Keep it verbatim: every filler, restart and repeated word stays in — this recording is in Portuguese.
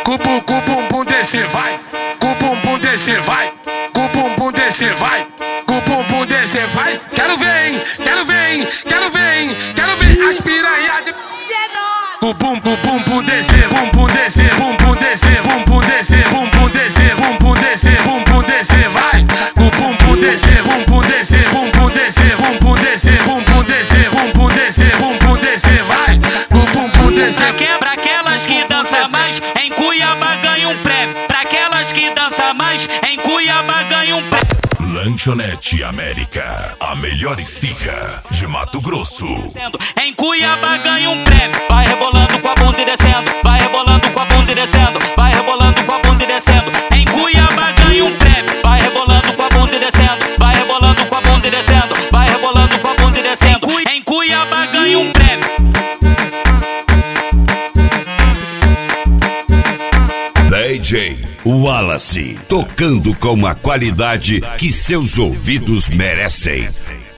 Com o bumbum descer, vai. Com o bumbum descer, vai. Com o bumbum descer, vai. Com o bumbum descer, vai. Quero ver, hein? Quero ver, hein? Quero ver, hein? Quero ver as piranhas de... O bumbum, bumbum descer, bumbum descer, bumbum descer, bumbum descer, bumbum descer, bumbum descer, bumbum descer, vai. O bumbum descer, bumbum descer, bumbum descer, bumbum descer, bumbum descer, bumbum descer, bumbum descer, vai. O bumbum descer. Pra aquelas que dançam mais, em Cuiabá ganha um prêmio. Pra aquelas que dançam mais, em Cuiabá ganha um prêmio. Lanchonete América, a melhor esfirra de Mato Grosso. Em Cuiabá ganha um prêmio. Vai rebolando com a bunda e descendo. Vai rebolando com a bunda e descendo. Vai rebolando com a bunda e descendo. Em Cuiabá ganha um prêmio. Vai rebolando com a bunda e descendo. Vai rebolando com a bunda e descendo. Vai rebolando com a bunda e descendo. Em Cuiabá ganha um prêmio. D J Wallace, tocando com a qualidade que seus ouvidos merecem.